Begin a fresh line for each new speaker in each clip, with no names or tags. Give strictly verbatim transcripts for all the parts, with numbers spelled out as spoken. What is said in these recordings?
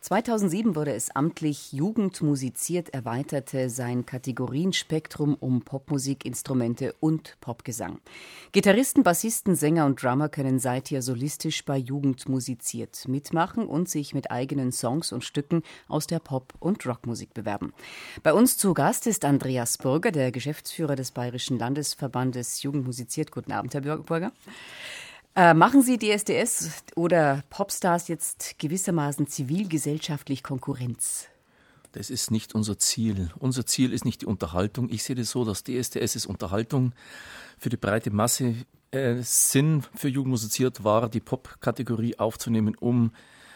zweitausendsieben wurde es amtlich. Jugend musiziert erweiterte sein Kategorienspektrum um Popmusik, Instrumente und Popgesang. Gitarristen, Bassisten, Sänger und Drummer können seither solistisch bei Jugend musiziert mitmachen und sich mit eigenen Songs und Stücken aus der Pop- und Rockmusik bewerben. Bei uns zu Gast ist Andreas Burger, der Geschäftsführer des Bayerischen Landesverbandes Jugend musiziert. Guten Abend, Herr Burger. Äh, machen Sie D S D S oder Popstars jetzt gewissermaßen zivilgesellschaftlich Konkurrenz?
Das ist nicht unser Ziel. Unser Ziel ist nicht die Unterhaltung. Ich sehe das so, dass D S D S ist Unterhaltung für die breite Masse. Äh, Sinn für Jugend musiziert war, die Pop-Kategorie aufzunehmen, um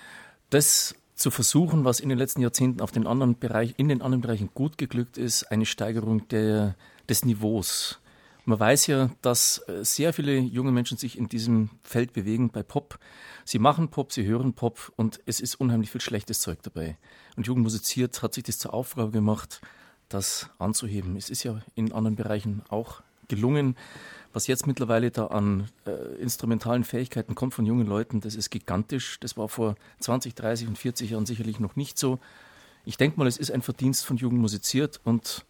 das zu versuchen, was in den letzten Jahrzehnten auf den anderen Bereich, in den anderen Bereichen gut geglückt ist, eine Steigerung der, des Niveaus. Man weiß ja, dass sehr viele junge Menschen sich in diesem Feld bewegen bei Pop. Sie machen Pop, sie hören Pop und es ist unheimlich viel schlechtes Zeug dabei. Und Jugend musiziert hat sich das zur Aufgabe gemacht, das anzuheben. Es ist ja in anderen Bereichen auch gelungen. Was jetzt mittlerweile da an äh, instrumentalen Fähigkeiten kommt von jungen Leuten, das ist gigantisch. Das war vor zwanzig, dreißig und vierzig Jahren sicherlich noch nicht so. Ich denke mal, es ist ein Verdienst von Jugend musiziert und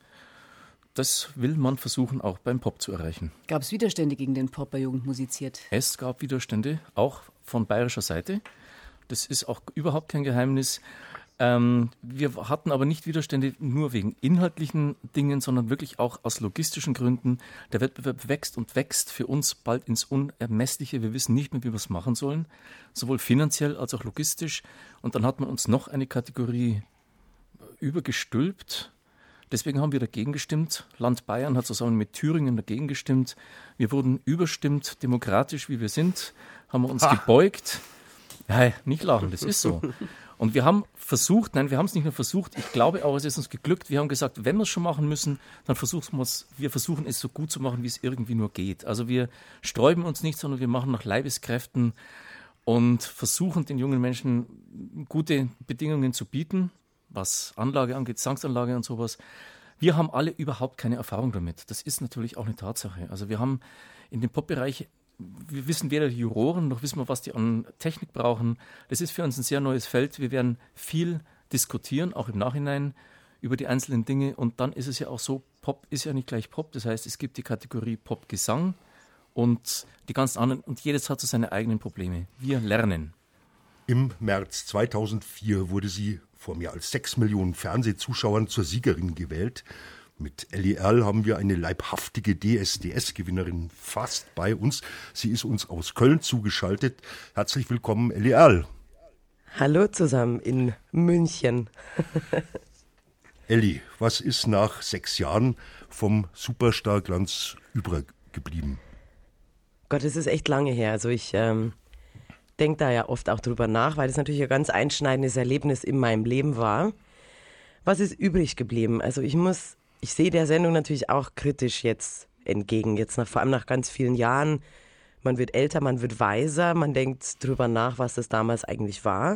das will man versuchen, auch beim Pop zu erreichen.
Gab es Widerstände gegen den Pop bei Jugend musiziert?
Es gab Widerstände, auch von bayerischer Seite. Das ist auch überhaupt kein Geheimnis. Ähm, wir hatten aber nicht Widerstände nur wegen inhaltlichen Dingen, sondern wirklich auch aus logistischen Gründen. Der Wettbewerb wächst und wächst für uns bald ins Unermessliche. Wir wissen nicht mehr, wie wir es machen sollen, sowohl finanziell als auch logistisch. Und dann hat man uns noch eine Kategorie übergestülpt. Deswegen haben wir dagegen gestimmt. Land Bayern hat zusammen mit Thüringen dagegen gestimmt. Wir wurden überstimmt, demokratisch wie wir sind, haben uns ha. gebeugt. Ja, nicht lachen, das ist so. Und wir haben versucht, nein, wir haben es nicht nur versucht, ich glaube auch, es ist uns geglückt. Wir haben gesagt, wenn wir es schon machen müssen, dann versuchen wir es, wir versuchen es so gut zu machen, wie es irgendwie nur geht. Also wir sträuben uns nicht, sondern wir machen nach Leibeskräften und versuchen den jungen Menschen gute Bedingungen zu bieten, was Anlage angeht, Gesangsanlage und sowas. Wir haben alle überhaupt keine Erfahrung damit. Das ist natürlich auch eine Tatsache. Also wir haben in dem Pop-Bereich, wir wissen weder die Juroren, noch wissen wir, was die an Technik brauchen. Das ist für uns ein sehr neues Feld. Wir werden viel diskutieren, auch im Nachhinein, über die einzelnen Dinge. Und dann ist es ja auch so, Pop ist ja nicht gleich Pop. Das heißt, es gibt die Kategorie Pop-Gesang und die ganzen anderen. Und jedes hat so seine eigenen Probleme. Wir lernen.
Im März zweitausendvier wurde sie vor mehr als sechs Millionen Fernsehzuschauern zur Siegerin gewählt. Mit Elli Erl haben wir eine leibhaftige D S D S-Gewinnerin fast bei uns. Sie ist uns aus Köln zugeschaltet. Herzlich willkommen, Elli Erl.
Hallo zusammen in München.
Elli, was ist nach sechs Jahren vom Superstar-Glanz übrig geblieben?
Gott, es ist echt lange her. Also ich ähm, denke da ja oft auch drüber nach, weil das natürlich ein ganz einschneidendes Erlebnis in meinem Leben war. Was ist übrig geblieben? Also ich muss, ich sehe der Sendung natürlich auch kritisch jetzt entgegen, jetzt nach, vor allem nach ganz vielen Jahren. Man wird älter, man wird weiser, man denkt drüber nach, was das damals eigentlich war.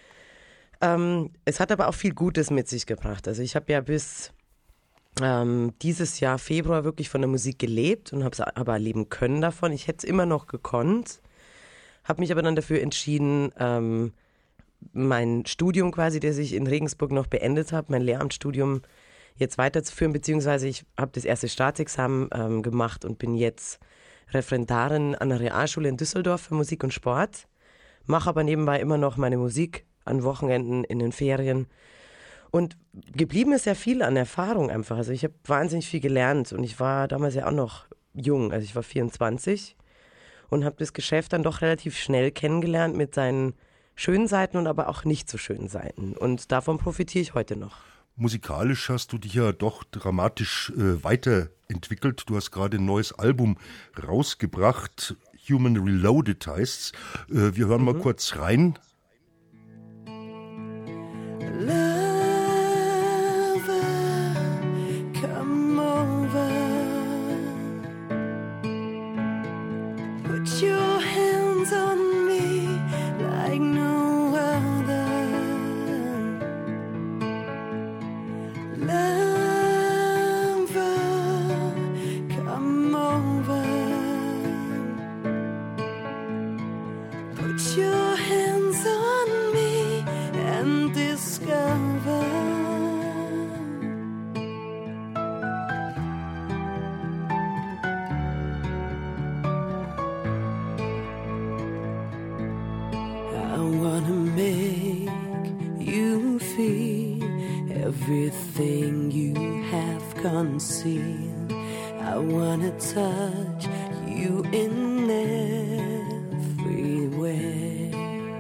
Ähm, es hat aber auch viel Gutes mit sich gebracht. Also ich habe ja bis ähm, dieses Jahr Februar wirklich von der Musik gelebt und habe es aber leben können davon. Ich hätte es immer noch gekonnt. Habe mich aber dann dafür entschieden, ähm, mein Studium quasi, das ich in Regensburg noch beendet habe, mein Lehramtsstudium jetzt weiterzuführen, beziehungsweise ich habe das erste Staatsexamen ähm, gemacht und bin jetzt Referendarin an der Realschule in Düsseldorf für Musik und Sport, mache aber nebenbei immer noch meine Musik an Wochenenden, in den Ferien und geblieben ist ja viel an Erfahrung einfach. Also ich habe wahnsinnig viel gelernt und ich war damals ja auch noch jung, also ich war vierundzwanzig. Und habe das Geschäft dann doch relativ schnell kennengelernt mit seinen schönen Seiten und aber auch nicht so schönen Seiten. Und davon profitiere ich heute noch.
Musikalisch hast du dich ja doch dramatisch äh, weiterentwickelt. Du hast gerade ein neues Album rausgebracht. Human Reloaded heißt's. Äh, wir hören mhm. mal kurz rein.
Put your hands discover. I wanna make you feel everything you have concealed. I wanna touch you in every way.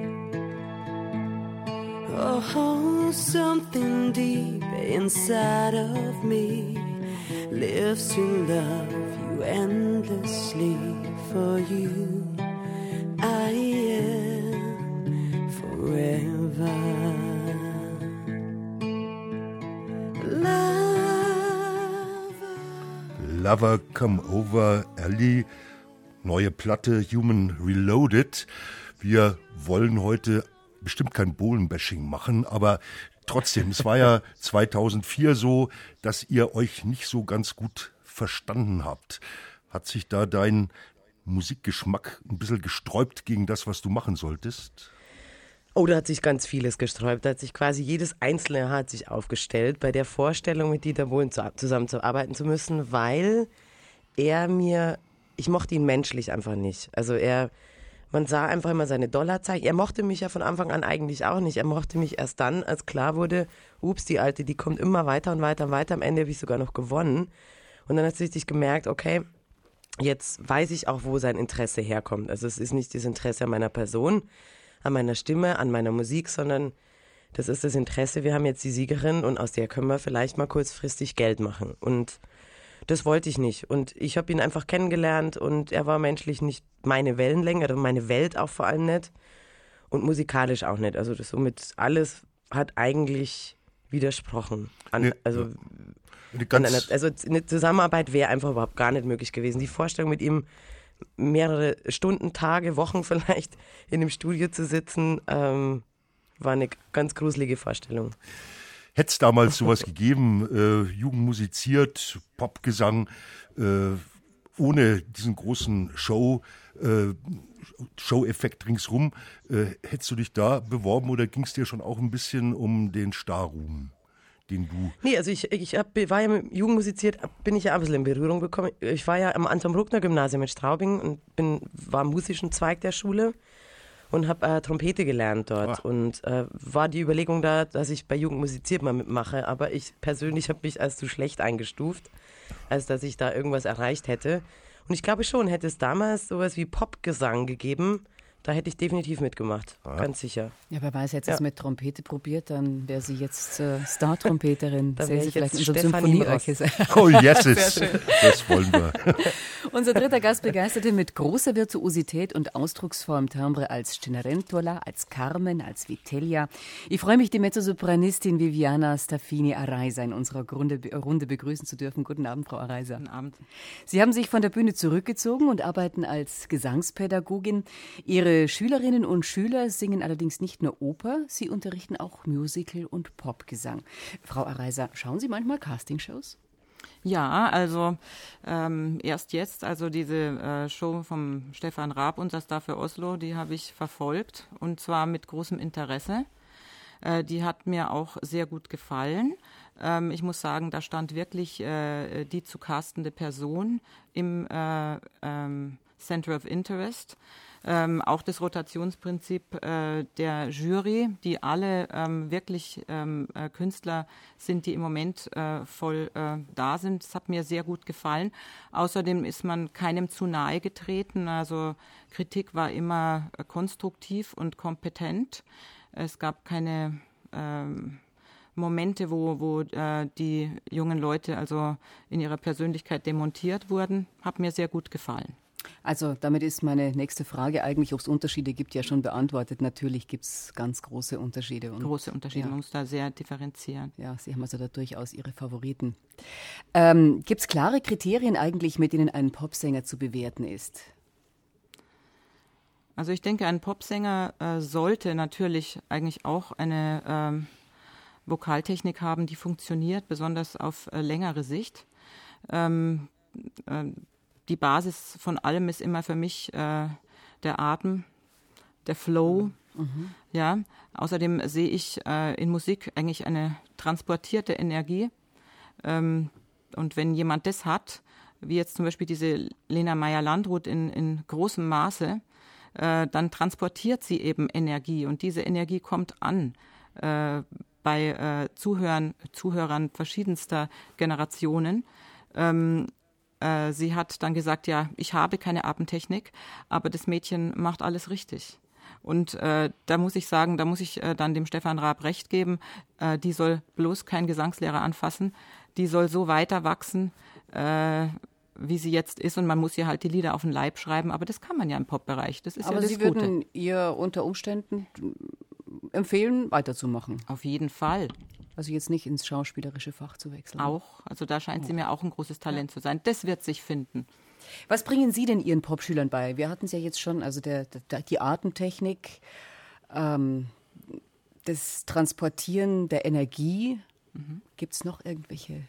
Oh, something deep inside of me lives to love you endlessly. For you I am forever.
Lover Come Over, Ellie, neue Platte Human Reloaded. Wir wollen heute bestimmt kein Bohlenbashing machen, aber trotzdem, es war ja zweitausendvier so, dass ihr euch nicht so ganz gut verstanden habt. Hat sich da dein Musikgeschmack ein bisschen gesträubt gegen das, was du machen solltest?
Oh, da hat sich ganz vieles gesträubt. Da hat sich quasi jedes Einzelne hat sich aufgestellt bei der Vorstellung, mit Dieter Bohlen zu, zusammenzuarbeiten zu müssen, weil er mir, ich mochte ihn menschlich einfach nicht. Also er, man sah einfach immer seine Dollarzeichen. Er mochte mich ja von Anfang an eigentlich auch nicht. Er mochte mich erst dann, als klar wurde, ups, die Alte, die kommt immer weiter und weiter und weiter. Am Ende habe ich sogar noch gewonnen. Und dann hat sie richtig gemerkt, okay, jetzt weiß ich auch, wo sein Interesse herkommt. Also es ist nicht das Interesse an meiner Person, an meiner Stimme, an meiner Musik, sondern das ist das Interesse, wir haben jetzt die Siegerin und aus der können wir vielleicht mal kurzfristig Geld machen. Und das wollte ich nicht. Und ich habe ihn einfach kennengelernt und er war menschlich nicht meine Wellenlänge, oder meine Welt auch vor allem nicht und musikalisch auch nicht. Also das somit alles hat eigentlich widersprochen. An,
Nee,
also,
ja. Eine
an
ganz,
einer, also eine Zusammenarbeit wäre einfach überhaupt gar nicht möglich gewesen. Die Vorstellung mit ihm, mehrere Stunden, Tage, Wochen vielleicht in dem Studio zu sitzen, ähm, war eine ganz gruselige Vorstellung.
hätte es damals sowas gegeben, äh, Jugend musiziert, Popgesang, äh, ohne diesen großen Show, äh, Show-Effekt ringsrum, äh, hättest du dich da beworben oder ging es dir schon auch ein bisschen um den Starruhm, den du...
Nee, also ich, ich hab, war ja mit Jugend musiziert, bin ich ja ein bisschen in Berührung gekommen. Ich war ja am Anton-Bruckner-Gymnasium in Straubing und bin, war im musischen Zweig der Schule und habe äh, Trompete gelernt dort.
Ach.
Und äh, war die Überlegung da, dass ich bei Jugend musiziert mal mitmache. Aber ich persönlich habe mich als zu schlecht eingestuft, als dass ich da irgendwas erreicht hätte. Und ich glaube schon, hätte es damals sowas wie Popgesang gegeben, da hätte ich definitiv mitgemacht,
Ah.
ganz sicher.
Ja, wer weiß, hätte
Ja.
es mit Trompete probiert, dann wäre sie jetzt äh, Star-Trompeterin.
Da
Sehen
wär
Sie
ich
vielleicht in
jetzt
unserem
Stefanie
Symphonieorchester.
Oh, yes, it's. Das wollen wir.
Unser dritter Gast begeisterte mit großer Virtuosität und Ausdrucksform Timbre als Cenerentola, als Carmen, als Vitellia. Ich freue mich, die Mezzosopranistin Viviana Staffini Araiza in unserer Runde, Runde begrüßen zu dürfen. Guten Abend, Frau Araiza.
Guten Abend.
Sie haben sich von der Bühne zurückgezogen und arbeiten als Gesangspädagogin. Ihre Schülerinnen und Schüler singen allerdings nicht nur Oper, sie unterrichten auch Musical- und Popgesang. Frau Araiza, schauen Sie manchmal Castingshows?
Ja, also ähm, erst jetzt, also diese äh, Show vom Stefan Raab, Unser Star für Oslo, die habe ich verfolgt und zwar mit großem Interesse. Äh, die hat mir auch sehr gut gefallen. Ähm, ich muss sagen, da stand wirklich äh, die zu castende Person im äh, ähm, Center of Interest. Ähm, auch das Rotationsprinzip äh, der Jury, die alle ähm, wirklich ähm, äh, Künstler sind, die im Moment äh, voll äh, da sind. Das hat mir sehr gut gefallen. Außerdem ist man keinem zu nahe getreten. Also Kritik war immer äh, konstruktiv und kompetent. Es gab keine ähm, Momente, wo, wo äh, die jungen Leute also in ihrer Persönlichkeit demontiert wurden. Hat mir sehr gut gefallen.
Also damit ist meine nächste Frage eigentlich, ob es Unterschiede gibt, ja schon beantwortet. Natürlich gibt es ganz große Unterschiede. Und,
Große Unterschiede,
ja.
man muss da sehr differenzieren.
Ja, Sie haben also da durchaus Ihre Favoriten. Ähm, gibt es klare Kriterien eigentlich, mit denen ein Popsänger zu bewerten ist?
Also ich denke, ein Popsänger äh, sollte natürlich eigentlich auch eine ähm, Vokaltechnik haben, die funktioniert, besonders auf äh, längere Sicht. Ähm, äh, Die Basis von allem ist immer für mich äh, der Atem, der Flow Mhm. Ja, außerdem sehe ich äh, in Musik eigentlich eine transportierte Energie. Ähm, und wenn jemand das hat, wie jetzt zum Beispiel diese Lena Meyer-Landrut in, in großem Maße, äh, dann transportiert sie eben Energie. Und diese Energie kommt an äh, bei äh, Zuhörern, Zuhörern verschiedenster Generationen. Ähm, äh, sie hat dann gesagt, ja, ich habe keine Abendtechnik, aber das Mädchen macht alles richtig. Und äh, da muss ich sagen, da muss ich äh, dann dem Stefan Raab recht geben, äh, die soll bloß kein Gesangslehrer anfassen, die soll so weiter wachsen, äh, wie sie jetzt ist, und man muss ihr halt die Lieder auf den Leib schreiben, aber das kann man ja im Pop-Bereich, das ist
aber
ja das
Sie
Gute.
würden ihr unter Umständen empfehlen, weiterzumachen?
Auf jeden Fall.
Also jetzt nicht ins schauspielerische Fach zu wechseln?
Auch, also da scheint sie mir auch ein großes Talent zu sein. Das wird sich finden.
Was bringen Sie denn Ihren Popschülern bei? Wir hatten es ja jetzt schon, also der, der, die Atemtechnik, ähm, das Transportieren der Energie. Mhm. Gibt es noch irgendwelche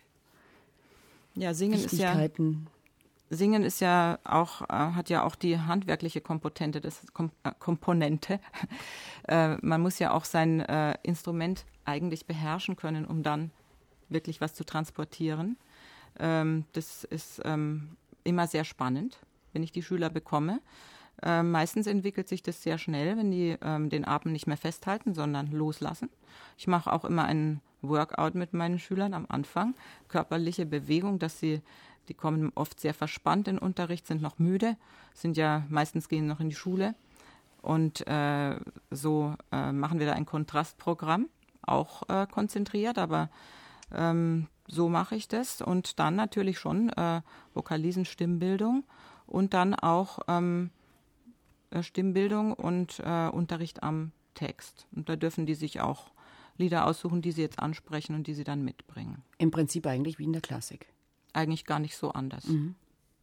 ja, Singen
Wichtigkeiten?
Ist ja, Singen ist ja auch, äh, hat ja auch die handwerkliche Komponente, das Kom äh, Komponente. äh, man muss ja auch sein äh, Instrument eigentlich beherrschen können, um dann wirklich was zu transportieren. Ähm, das ist ähm, immer sehr spannend, wenn ich die Schüler bekomme. Äh, meistens entwickelt sich das sehr schnell, wenn die ähm, den Atem nicht mehr festhalten, sondern loslassen. Ich mache auch immer einen Workout mit meinen Schülern am Anfang, körperliche Bewegung, dass sie, die kommen oft sehr verspannt in den Unterricht, sind noch müde, sind ja meistens gehen noch in die Schule, und äh, so äh, machen wir da ein Kontrastprogramm, auch äh, konzentriert, aber ähm, so mache ich das, und dann natürlich schon äh, Vokalisen, Stimmbildung und dann auch ähm, Stimmbildung und äh, Unterricht am Text. Und da dürfen die sich auch Lieder aussuchen, die sie jetzt ansprechen und die sie dann mitbringen.
Im Prinzip eigentlich wie in der Klassik.
Eigentlich gar nicht so anders.
Mhm.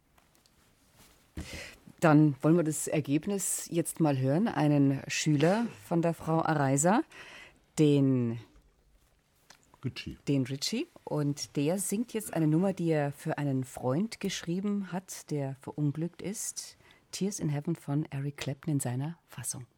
Dann wollen wir das Ergebnis jetzt mal hören. Einen Schüler von der Frau Areiser, den
Ritchie.
Den Ritchie. Und der singt jetzt eine Nummer, die er für einen Freund geschrieben hat, der verunglückt ist. Tears in Heaven von Eric Clapton in seiner Fassung.